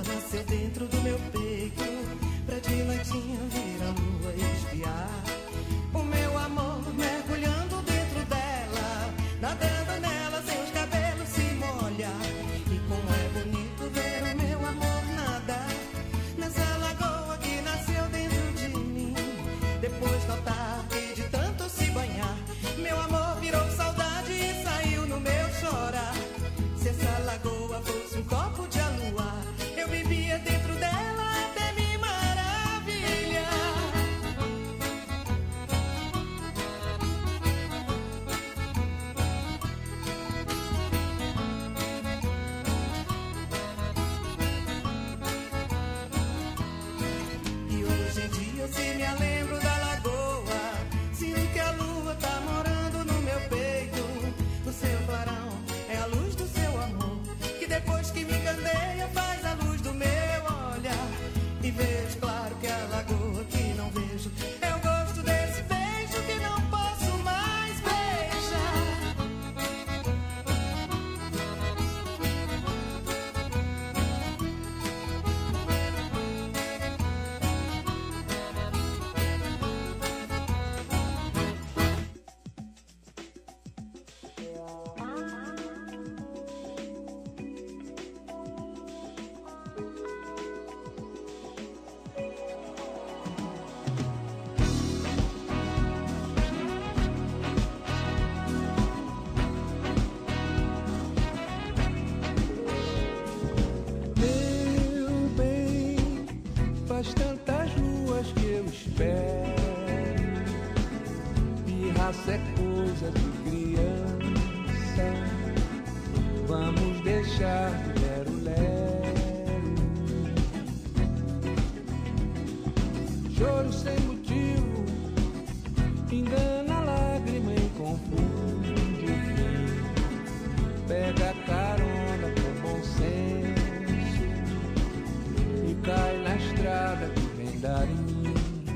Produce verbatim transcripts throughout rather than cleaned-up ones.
nascer dentro do meu peito, pra de noitinha vir a lua espiar o meu amor mergulhando dentro dela, nadando nela sem os cabelos se molhar. E como é bonito ver o meu amor nadar nessa lagoa que nasceu dentro de mim. Depois notar que de tanto se banhar, meu amor virou saudade e saiu no meu chorar. Se essa lagoa fosse um copo de aluar, eu vivia dentro dela até me maravilhar. E hoje em dia, se me lembro da lagoa, sinto que a lua tá morando no meu peito. O seu clarão é a luz do seu amor, que depois que me candeia faz a luz do meu olhar. E vejo claro que a lagoa que não vejo é o gosto desse beijo que não posso mais beijar. Meu bem, faz tantas luas que eu espero. Pirraça é coisa de criança, vamos deixar de lero-lero. Choro sem motivo, engana a lágrima e confunde o fim. Pega a carona com bom senso e cai na estrada que vem dar em mim.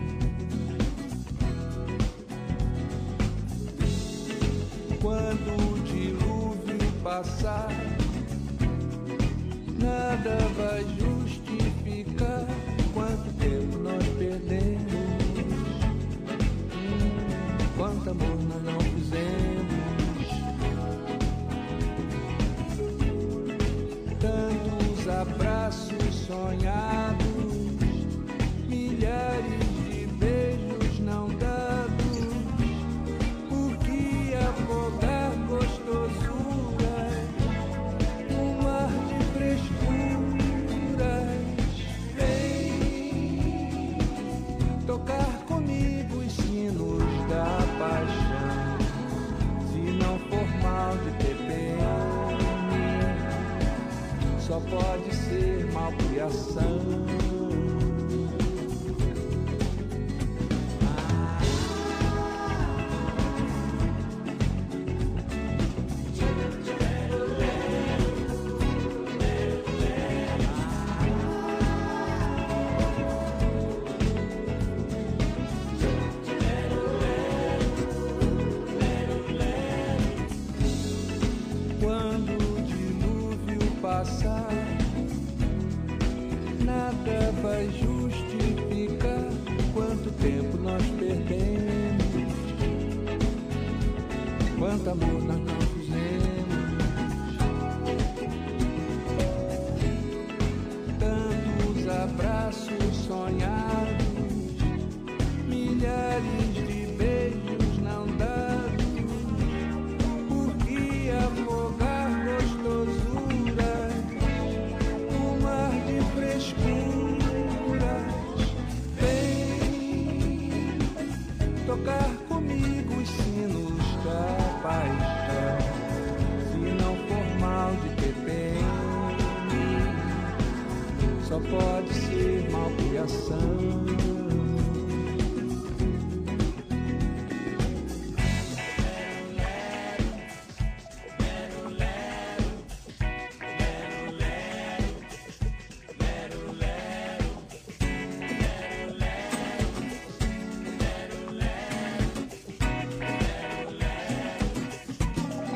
Quando o dilúvio passar, nada vai justificar quanto tempo nós perdemos, hum, quanto amor nós não fizemos. Tantos abraços sonhados, milhares de beijos não dados. Por que afogar gostosuras num mar de frescuras? Vem tocar comigo os sinos da paixão. Se não for mal de T P M, só pode ser malcriação. Quando o dilúvio passar, nada vai justificar quanto tempo nós perdemos, quanto amor nós não fizemos. Tantos abraços sonhados, milhares de beijos não dados. Por que afogar gostosuras no mar de frescuras? Vem tocar comigo os sinos da paixão. Se não for mal de T P M, só pode ser malcriação.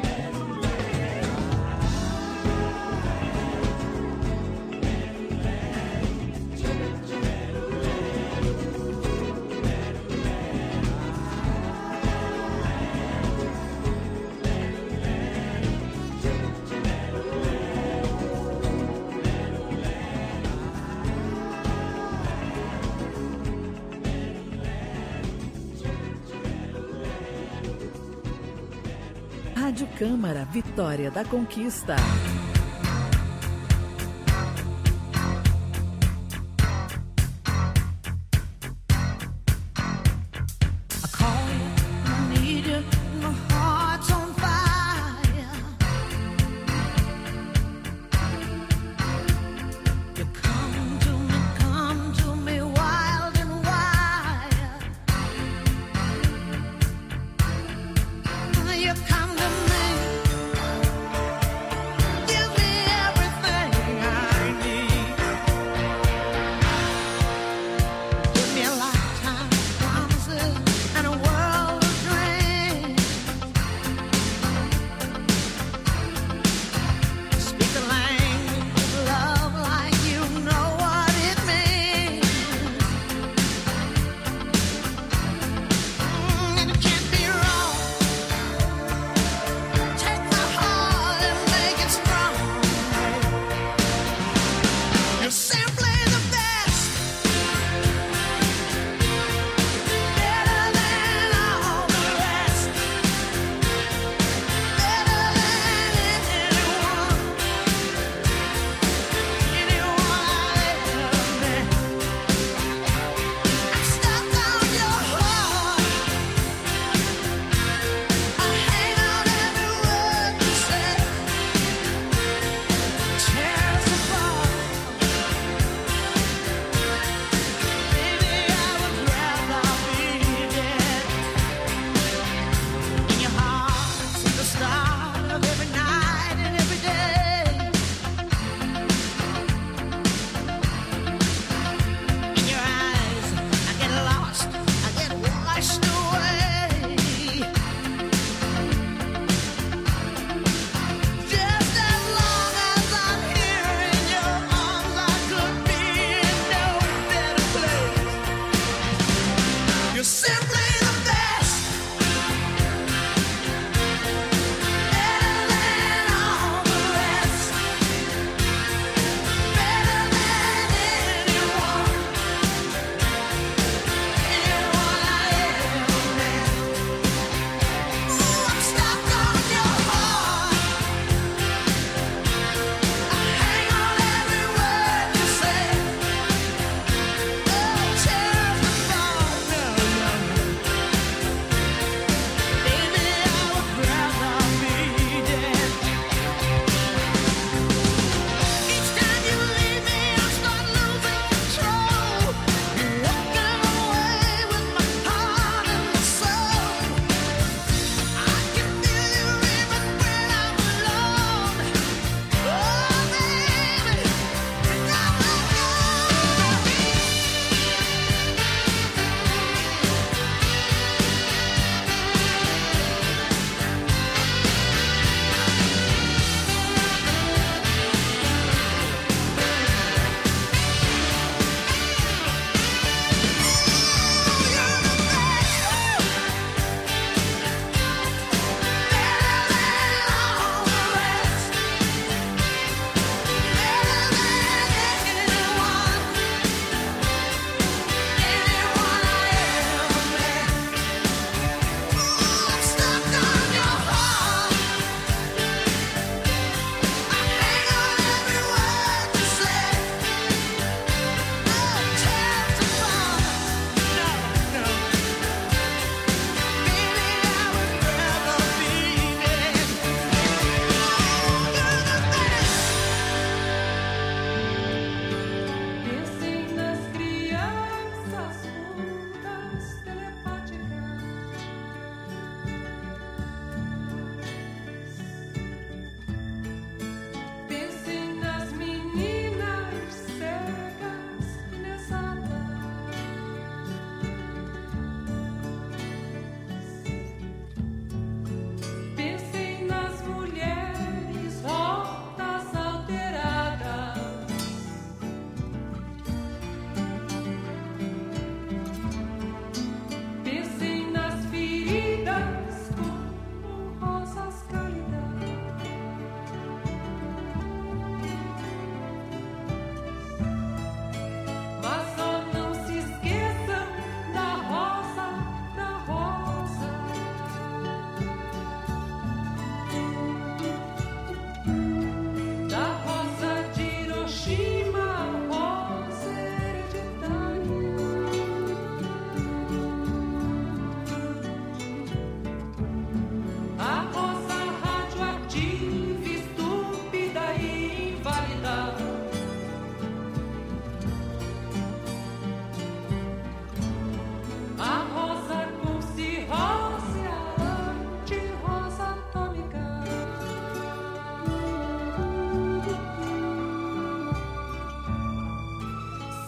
Lero, Câmara Vitória da Conquista. You come to me. You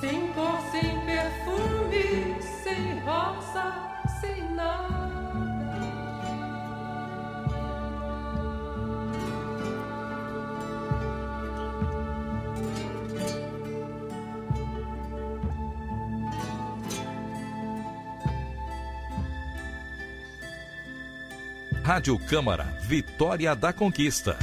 Sem cor, sem perfume, sem rosa, sem nada. Rádio Câmara, Vitória da Conquista.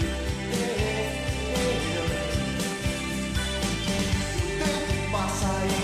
Passa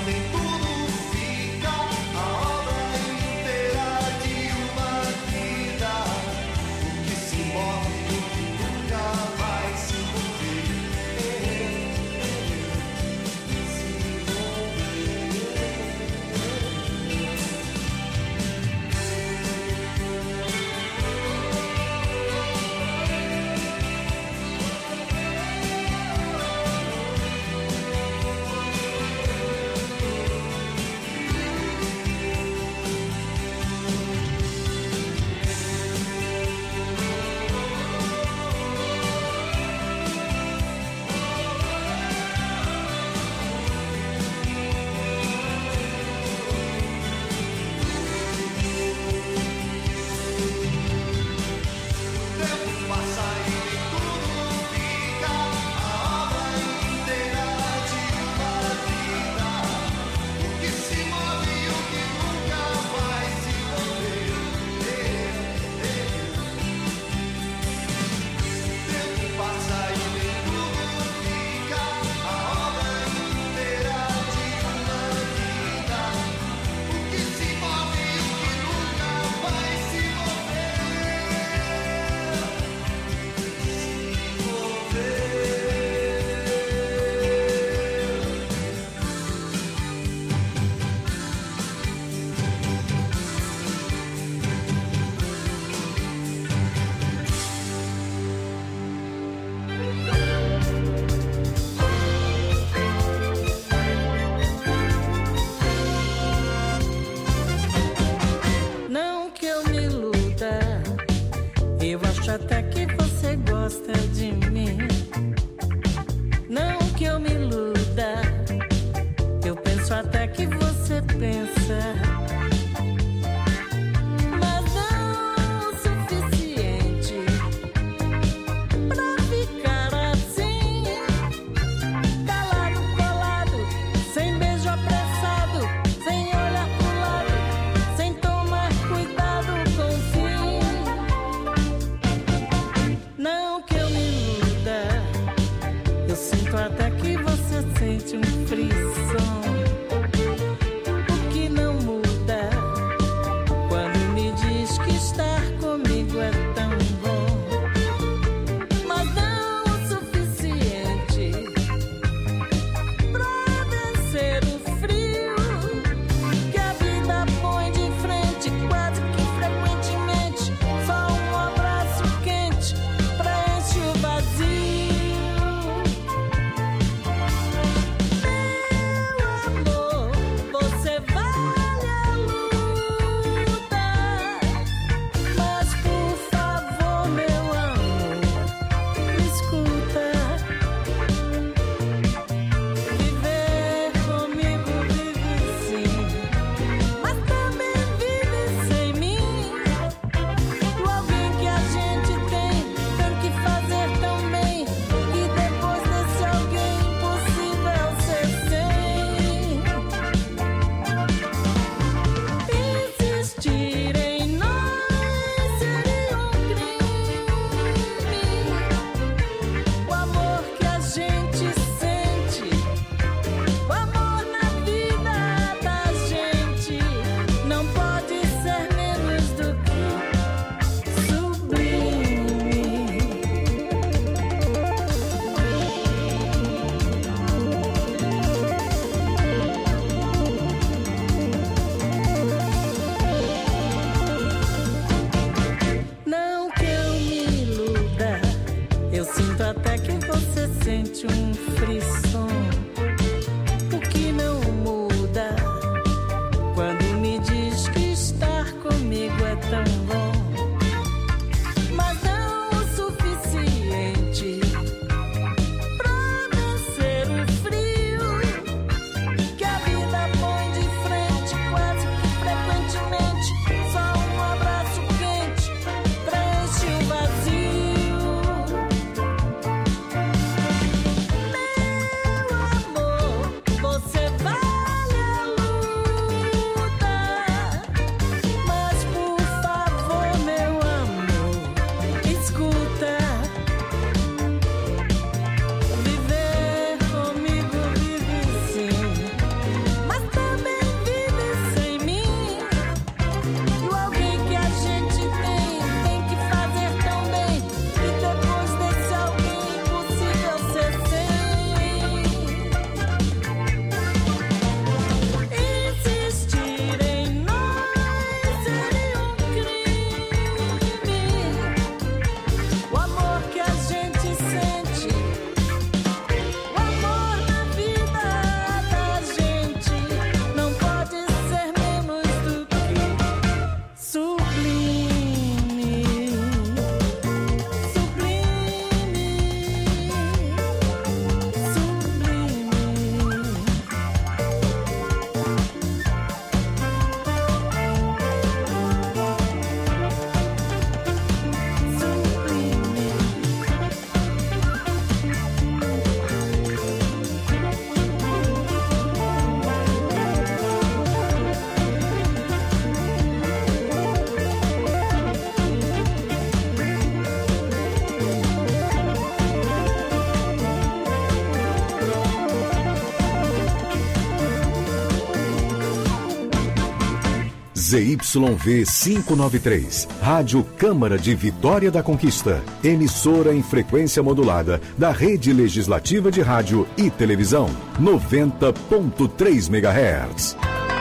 Z Y V quinhentos e noventa e três, Rádio Câmara de Vitória da Conquista, emissora em frequência modulada da Rede Legislativa de Rádio e Televisão, noventa ponto três megahertz.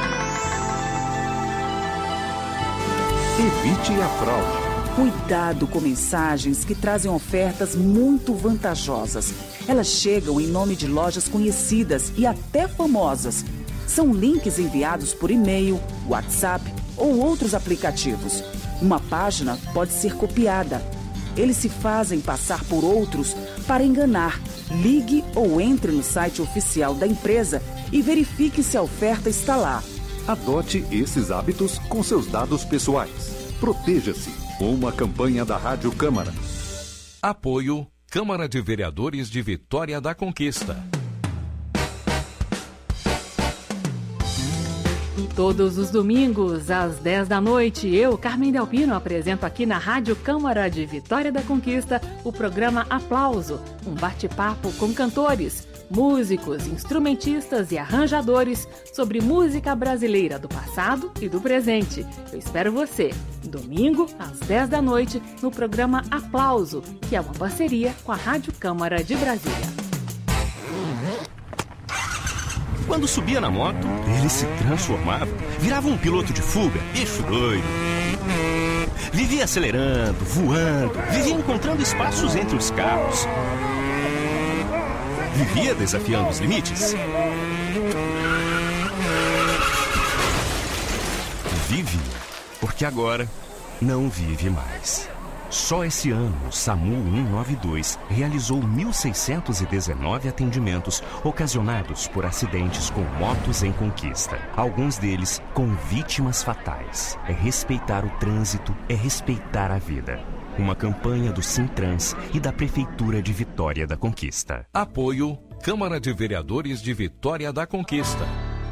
Evite a fraude. Cuidado com mensagens que trazem ofertas muito vantajosas. Elas chegam em nome de lojas conhecidas e até famosas. São links enviados por e-mail, WhatsApp ou outros aplicativos. Uma página pode ser copiada. Eles se fazem passar por outros para enganar. Ligue ou entre no site oficial da empresa e verifique se a oferta está lá. Adote esses hábitos com seus dados pessoais. Proteja-se. Uma campanha da Rádio Câmara. Apoio Câmara de Vereadores de Vitória da Conquista. Todos os domingos, às dez da noite, eu, Carmen Delpino, apresento aqui na Rádio Câmara de Vitória da Conquista o programa Aplauso, um bate-papo com cantores, músicos, instrumentistas e arranjadores sobre música brasileira do passado e do presente. Eu espero você, domingo, às dez da noite, no programa Aplauso, que é uma parceria com a Rádio Câmara de Brasília. Quando subia na moto, ele se transformava, virava um piloto de fuga, bicho doido. Vivia acelerando, voando, vivia encontrando espaços entre os carros. Vivia desafiando os limites. Vive, porque agora não vive mais. Só esse ano, o SAMU cento e noventa e dois realizou mil seiscentos e dezenove atendimentos ocasionados por acidentes com motos em conquista. Alguns deles com vítimas fatais. É respeitar o trânsito, é respeitar a vida. Uma campanha do Sintrans e da Prefeitura de Vitória da Conquista. Apoio Câmara de Vereadores de Vitória da Conquista.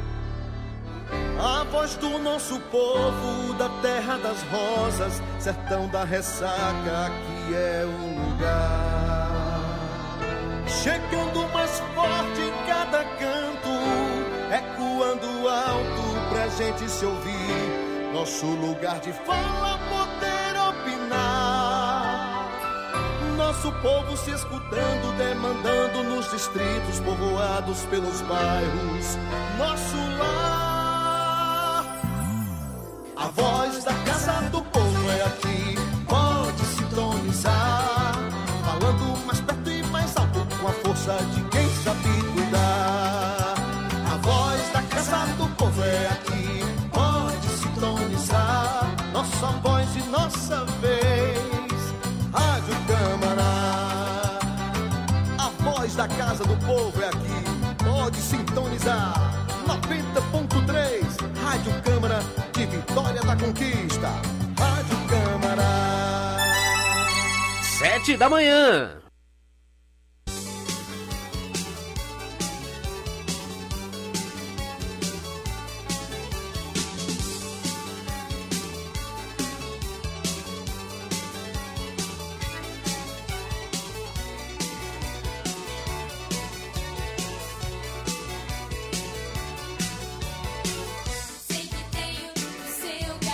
A voz do nosso povo, da terra das rosas, sertão da ressaca, aqui é o lugar. Chegando mais forte em cada canto, ecoando alto pra gente se ouvir. Nosso lugar de fala, poder opinar. Nosso povo se escutando, demandando nos distritos, povoados pelos bairros. Nosso lar. A voz da casa do povo é aqui, pode sintonizar. Falando mais perto e mais alto, com a força de quem sabe cuidar. A voz da casa do povo é aqui, pode sintonizar. Nossa voz e nossa vez, Rádio Câmara. A voz da casa do povo é aqui, pode sintonizar. noventa ponto três, Rádio Câmara de Vitória da Conquista. Rádio Câmara. Sete da manhã.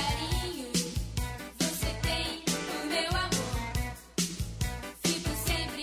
Sempre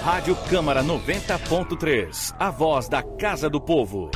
Rádio Câmara noventa ponto três, a voz da Casa do Povo.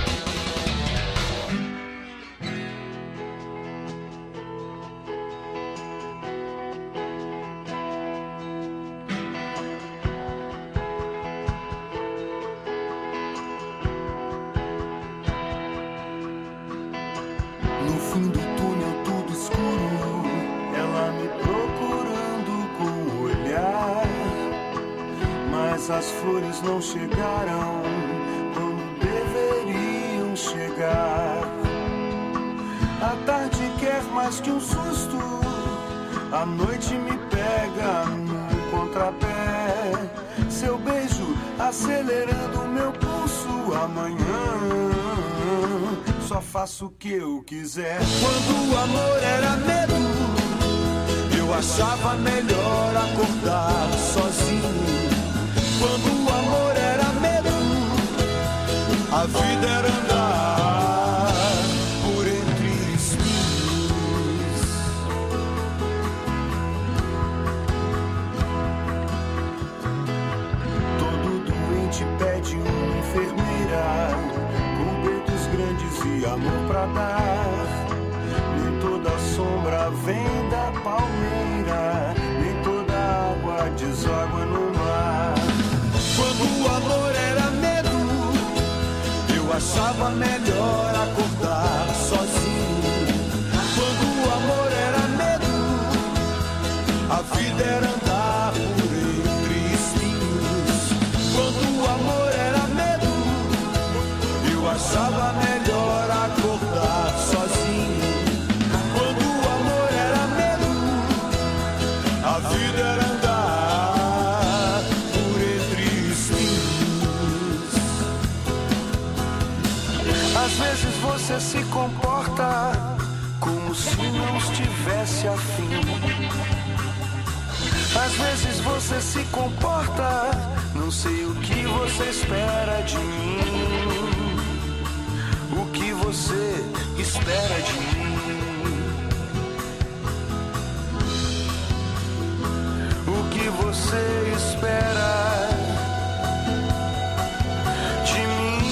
As flores não chegaram quando deveriam chegar. A tarde quer mais que um susto, a noite me pega no contrapé. Seu beijo acelerando meu pulso. Amanhã só faço o que eu quiser. Quando o amor era medo, eu achava melhor acordar sozinho. Quando o amor era medo, a vida era andar por entre espinhos. Todo doente pede uma enfermeira com dedos grandes e amor pra dar. Nem toda sombra vem da palmeira, nem toda água deságua no mar. Quando o amor era medo, eu achava melhor acordar sozinho. Quando o amor era medo, a vida era andar por entre espinhos. Quando o amor era medo, eu achava melhor acordar sozinho. Quando o amor era medo, a vida era andar. Às vezes você se comporta como se não estivesse afim. Às vezes você se comporta, não sei o que você espera de mim. O que você espera de mim? O que você espera de mim?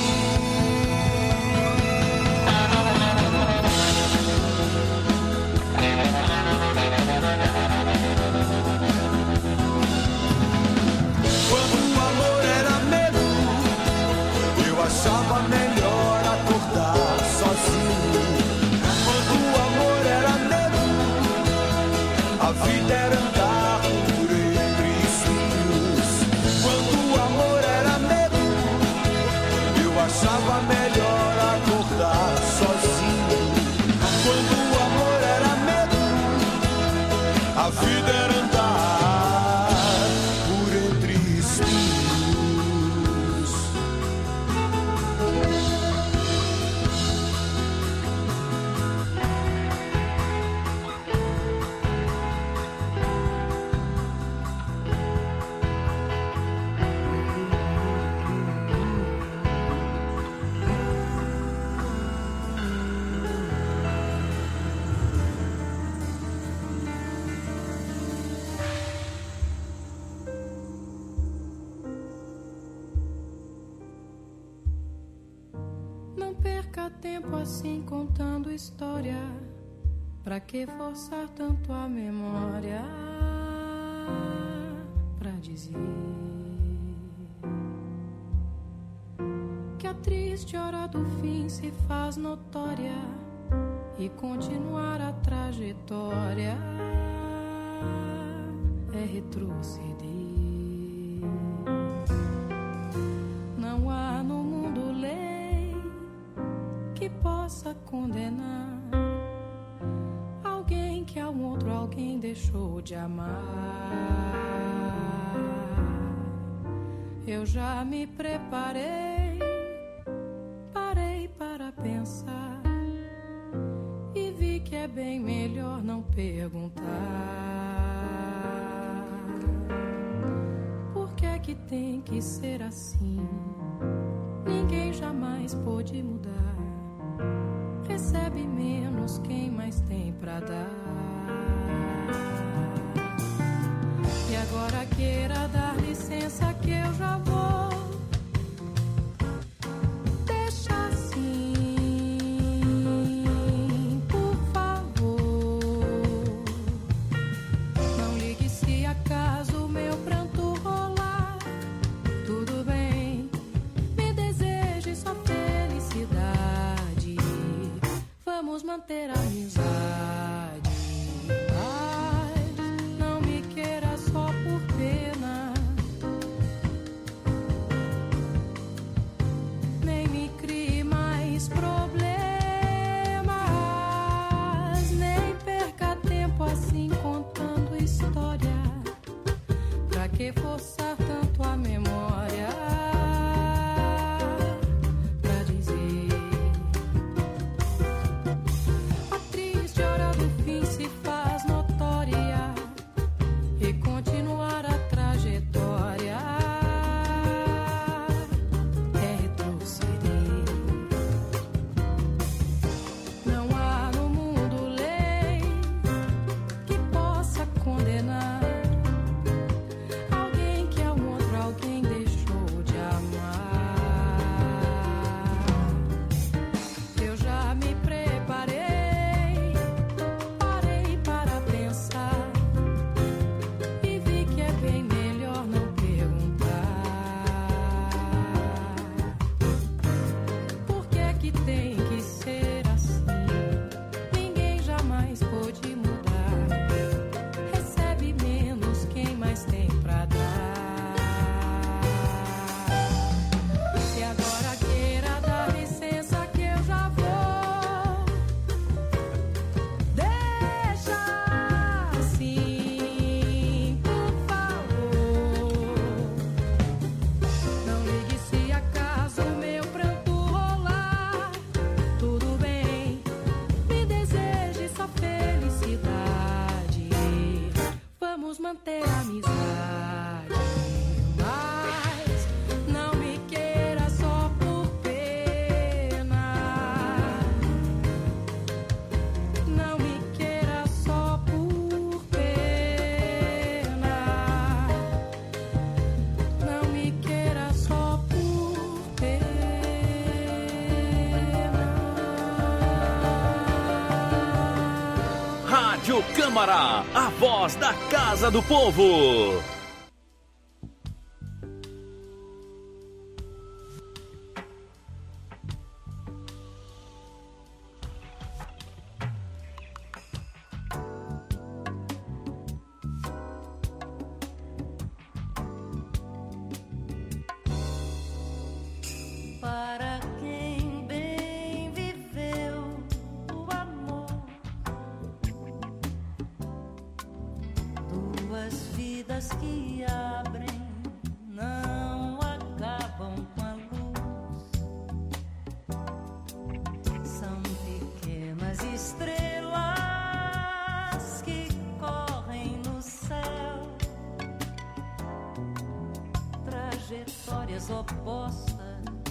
Achava melhor acordar sozinho. Quando o amor era medo, a vida era andar por entre espinhos. Quando o amor era medo, eu achava melhor acordar sozinho. Quando o amor era medo, a vida era andar por entre espinhos. Tempo assim contando história, pra que forçar tanto a memória pra dizer que a triste hora do fim se faz notória e continuar a trajetória é retroceder. Não há no mundo lei que possa condenar alguém que a um outro alguém deixou de amar. Eu já me preparei, parei para pensar e vi que é bem melhor não perguntar. Por que é que tem que ser assim? Ninguém jamais pôde mudar. Recebe menos quem mais tem pra dar. E agora queira dar licença licença que eu já vou. Deixa assim, por favor. Não ligue se acaso o meu pranto rolar. Tudo bem, me deseje só felicidade. Vamos manter a amizade. Mas não me queira só por pena. Nem me crie mais problemas. Nem perca tempo assim contando história. Pra que forçar tanto a memória? Pra dizer a triste hora do fim se faz notória e continuar a trajetória é retroceder. Não há no mundo lei que possa condenar alguém que a um outro alguém deixou de amar. Eu já me preparei, parei para pensar e vi que é bem melhor não perguntar. Por que é que tem que ser assim? Ninguém jamais pôde mudar. Recebe menos quem mais tem pra dar. E agora queira dar licença que eu já vou. Deixa assim, por favor. Não ligue se acaso o meu pranto rolar. Tudo bem, me deseje só felicidade. Vamos manter a amizade. Mas não me queira só por pena. Não me queira só por pena. Não me queira só por pena. Rádio Câmara, a voz da Casa do Povo. Para quem bem viveu o amor, duas vidas que abrem, não acabam com a luz. São pequenas estrelas que correm no céu, trajetórias opostas,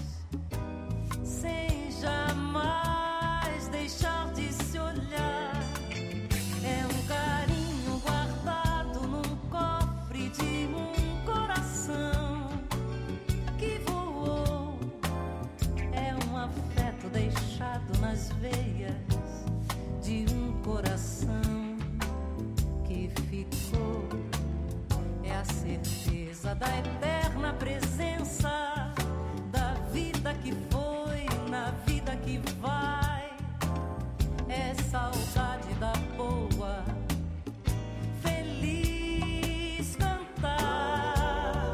sem jamais deixar de se olhar. É um carinho guardado num cofre de um coração que voou. É um afeto deixado nas veias de um coração que ficou. É a certeza da eterna presença da vida que foi na vida que vai. É saudade da boa, feliz cantar.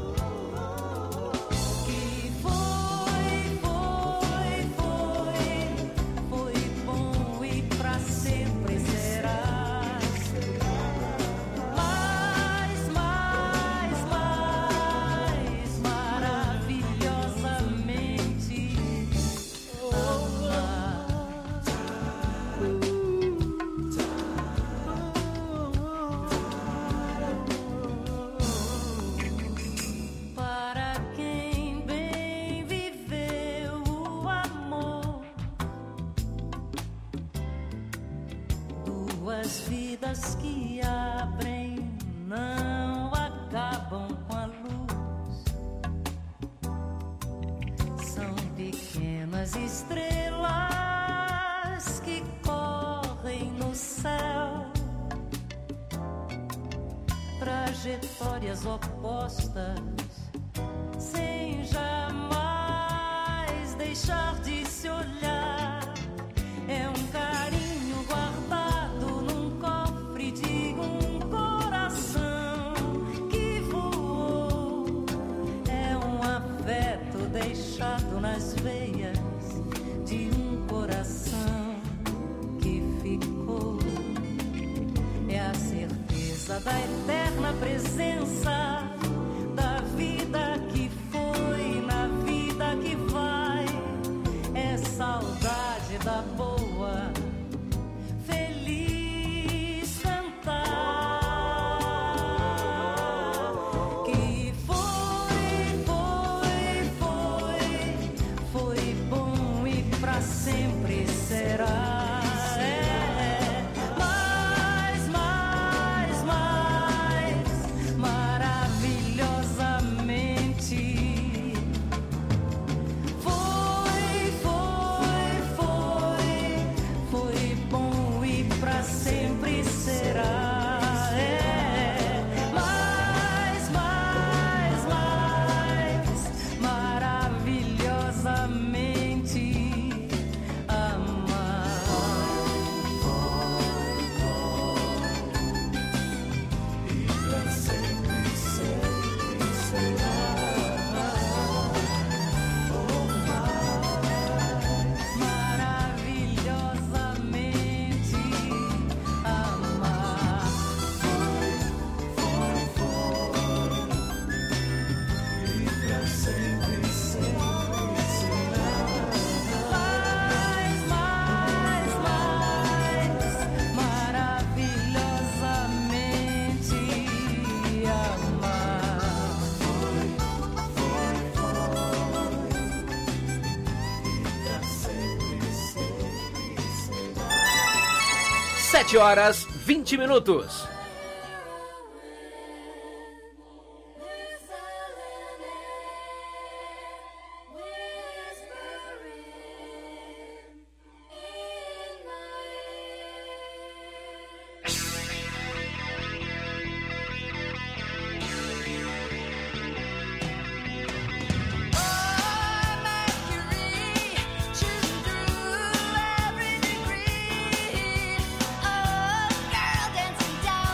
Que foi, foi, foi, foi bom e pra sempre serás. Mais, mais, mais, maravilhosamente. Para quem bem viveu o amor, duas vidas que abrem, não acabam com a luz. as estrelas que correm no céu, trajetórias opostas, sem jamais deixar de se olhar. É um carinho guardado num cofre de um coração que voou. É um afeto deixado nas veias de um coração que ficou. É a certeza da eterna presença da vida que foi na vida que vai. É saudade da boa, feliz cantar. Que foi, foi, foi, foi bom e pra sempre será. Sete horas, vinte minutos. Down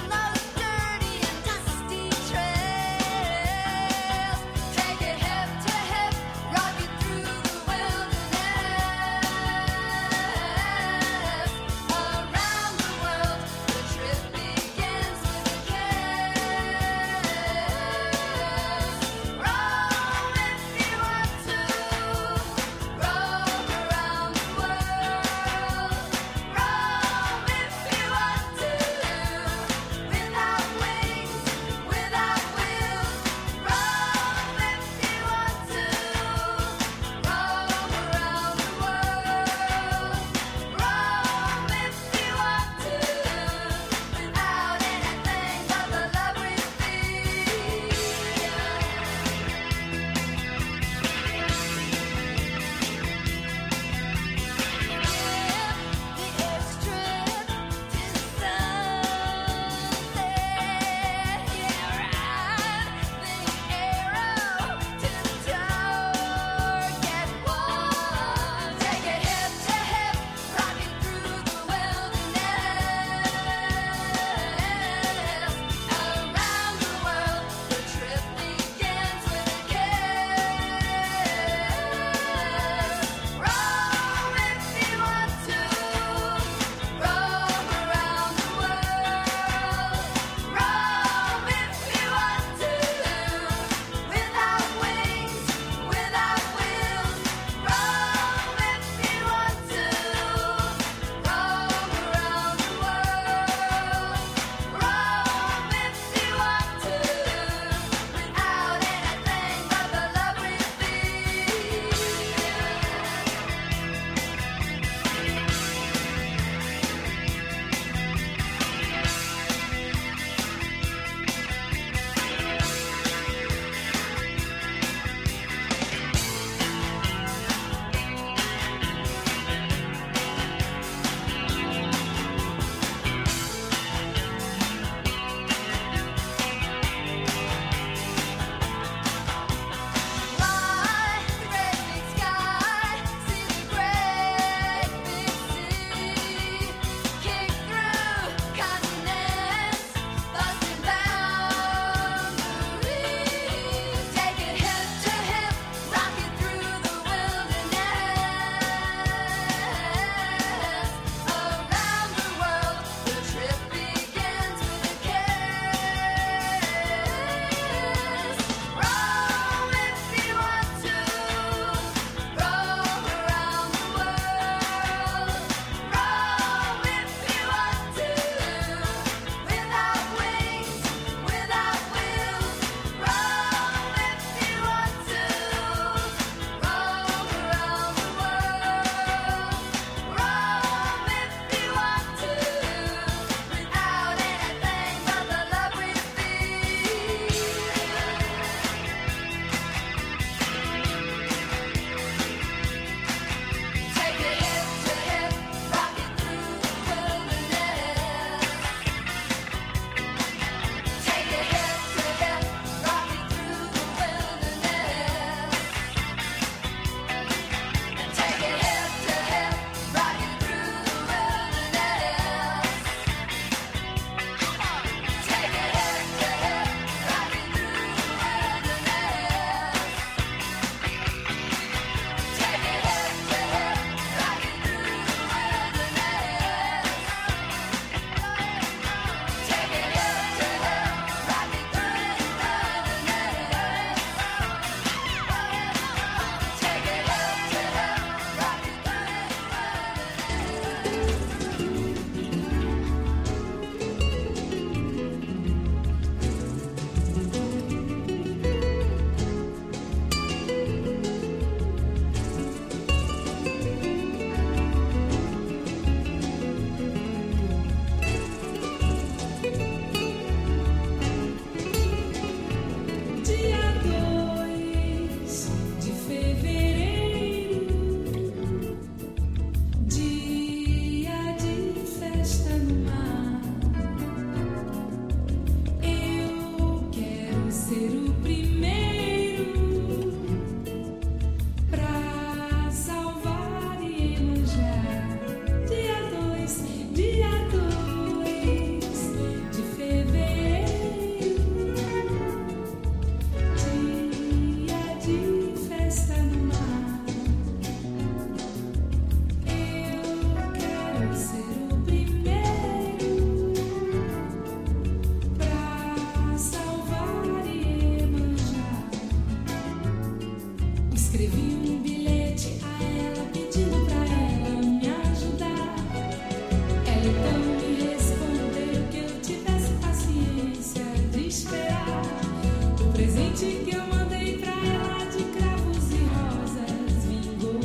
Escrevi um bilhete a ela pedindo pra ela me ajudar. Ela então me respondeu que eu tivesse paciência de esperar. O presente que eu mandei pra ela de cravos e rosas vingou.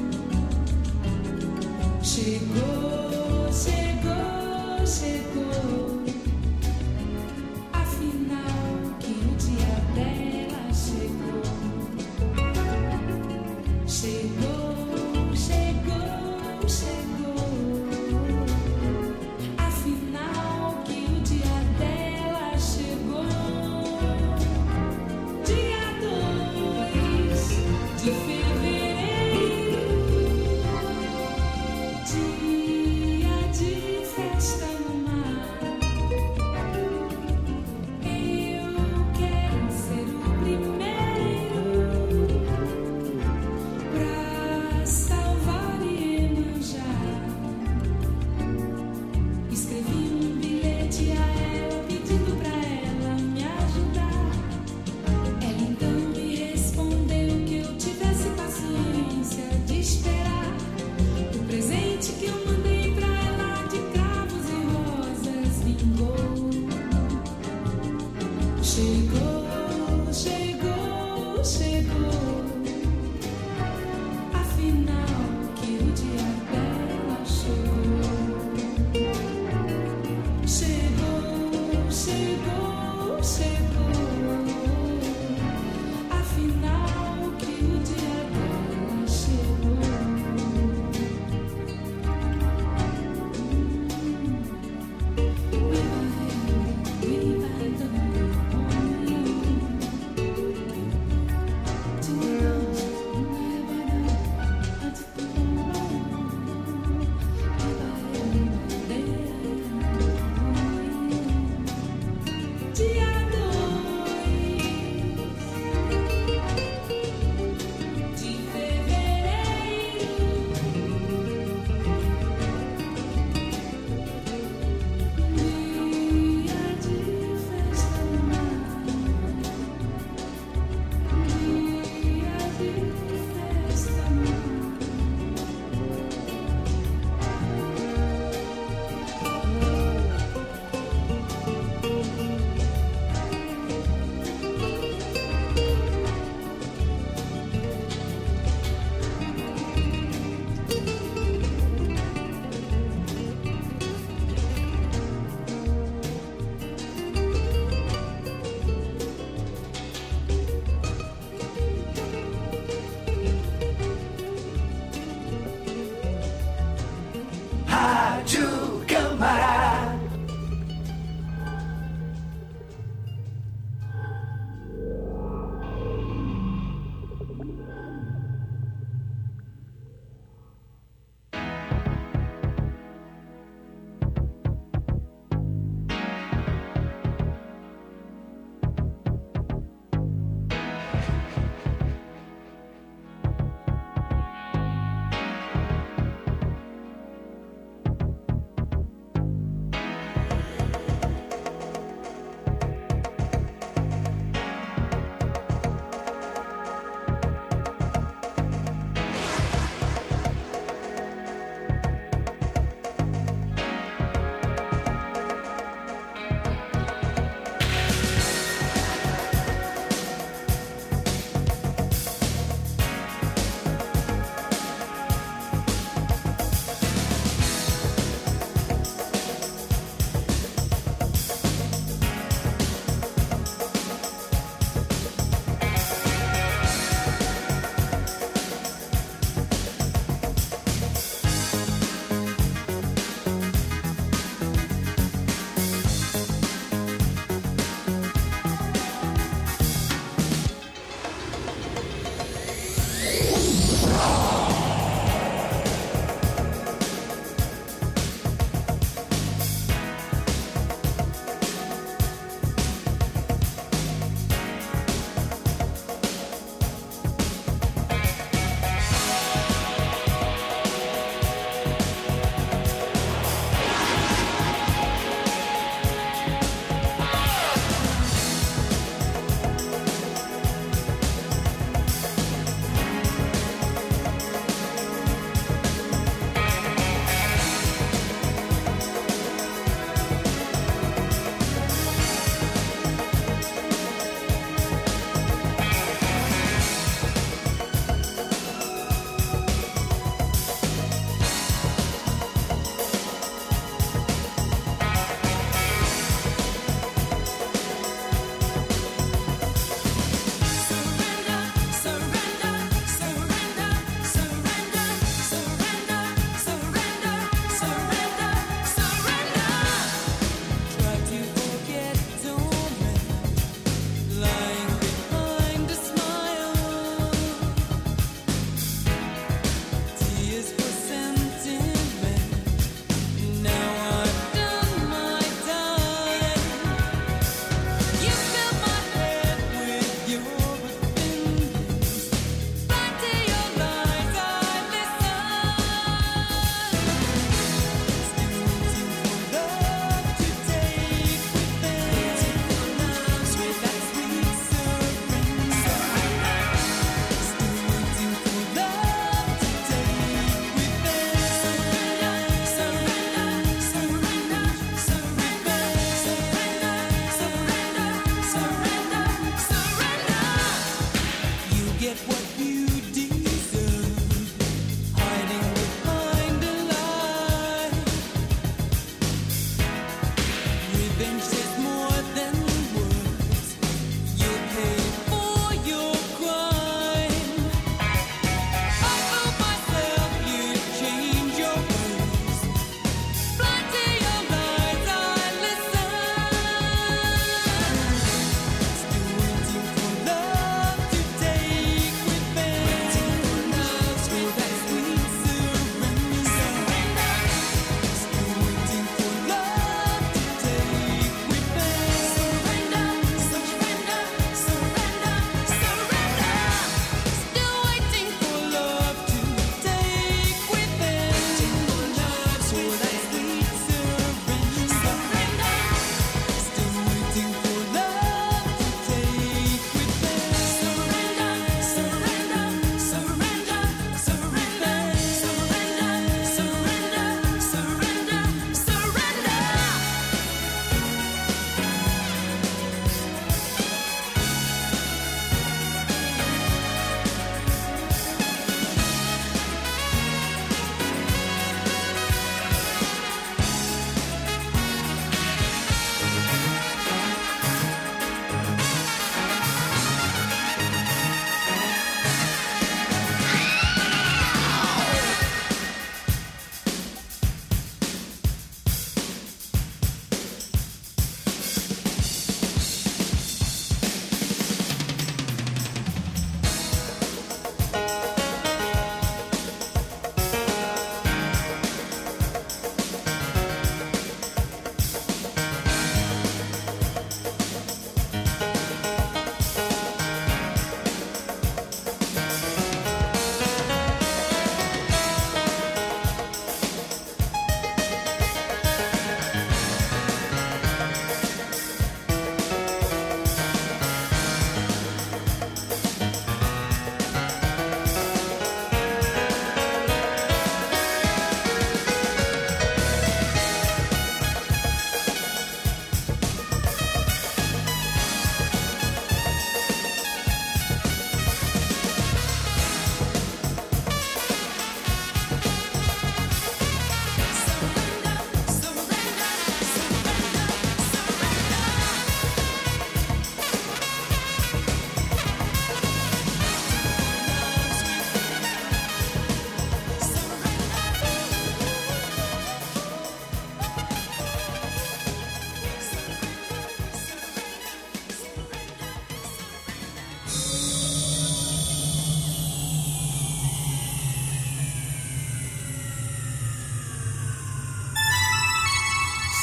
Chegou, chegou, chegou. Afinal, que o dia dela chegou.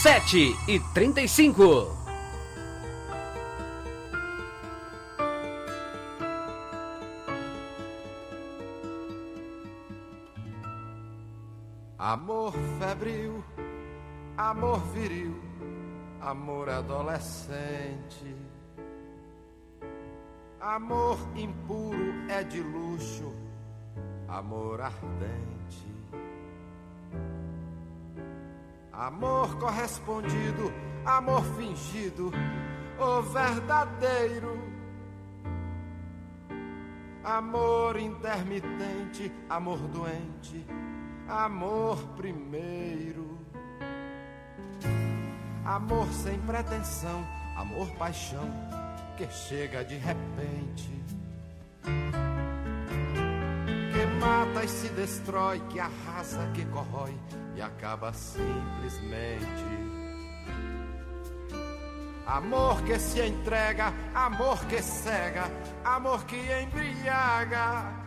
sete e trinta e cinco. Amor febril, amor viril, amor adolescente. Amor impuro é de luxo, amor ardente. Amor correspondido, amor fingido, o verdadeiro. Amor intermitente, amor doente, amor primeiro. Amor sem pretensão, amor paixão, que chega de repente, que mata e se destrói, que arrasa, que corrói e acaba simplesmente. Amor que se entrega, amor que cega, amor que embriaga.